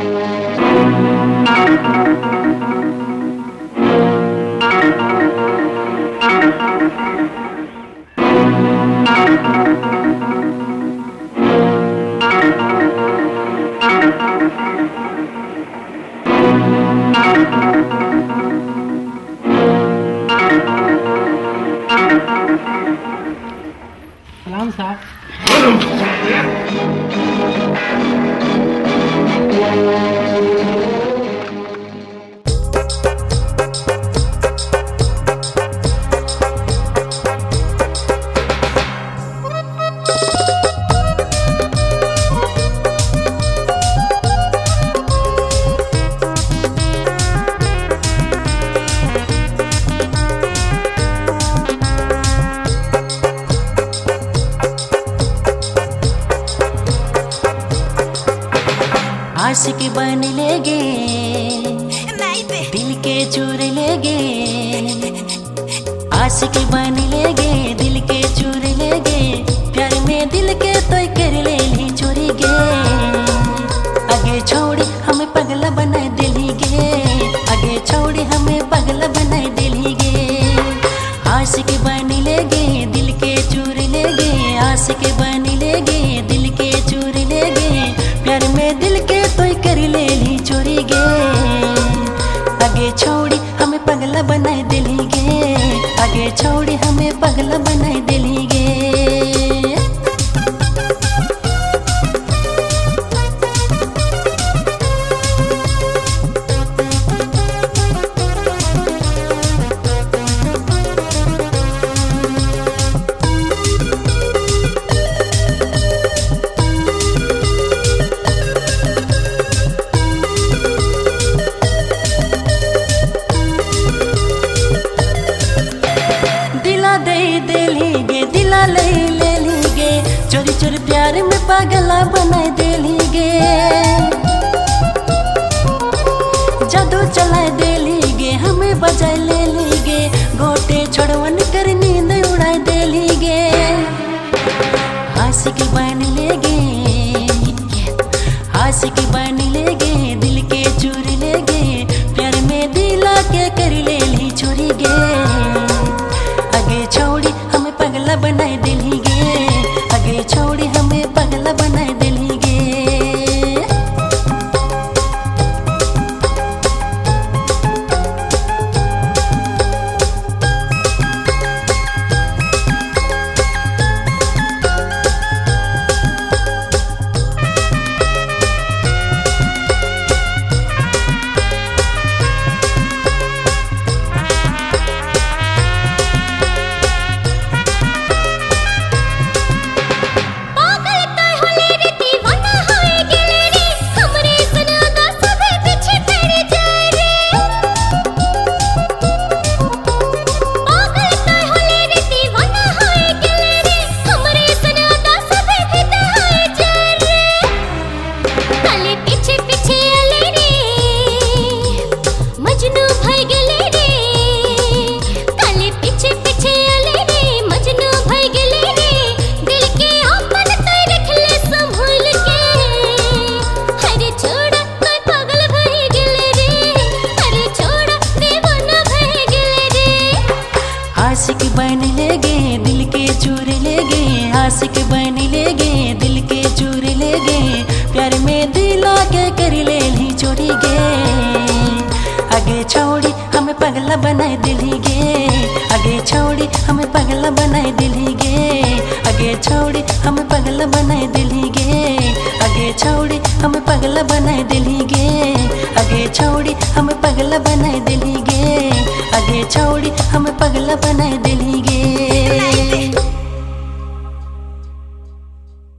सलाम साहब। आशिक बन लेगे दिल के चूर लेगे, आशिक बन लेगे दिल के चूर लेगे, प्यार में दिल के तो कर ले ली चोरी गे, आगे छोड़ी हमें पगला बनाए दिली गे, आगे छोड़ी हमें पगला बनाए दिली गे। आशिक बन लेगे दिल के चूर लेगे, आशिक बन लेगे दिल के चूर लेगे, प्यार में दिल के तो कर ले ली चोरी गे, आगे छोड़ी हमें पगला बनाए दिली गे, आगे छोड़ी हमें पगला बनाए दिली गे। दिला ले ले लीगे चोरी चोरी प्यार में पागला बनाए दे लीगे, जादू चलाए दे लीगे हमें बजाए ले लीगे, गोटे छोड़वन कर नींद उड़ाए दे लीगे। आशिक बन लेगे आशिक बन लेगे दिल के चूर लेगे, प्यार में दिला के कर ले ली चोरी गे, आगे छोड़ी हमें पगला बनाए दिली गे, आगे छोड़ी हमें पगला बनाए दिली गे। आशिक बन लेगे दिल के चूर लेगे, आशिक बन लेगे दिल के चूर लेगे, प्यार में दिला के कर ले ली चोरी गे, आगे छोड़ी हमें पगला बनाए दिली गे, आगे छोड़ी हमें पगला बनाए दिली गे, आगे छोड़ी हमें पगला बनाए दिली गे, आगे छोड़ी हमें पगला बनाए दिली गे, आगे छोड़ी हमें पगला बनाए दिली गे, आगे छोड़ी हमें पगला बनाए दिली।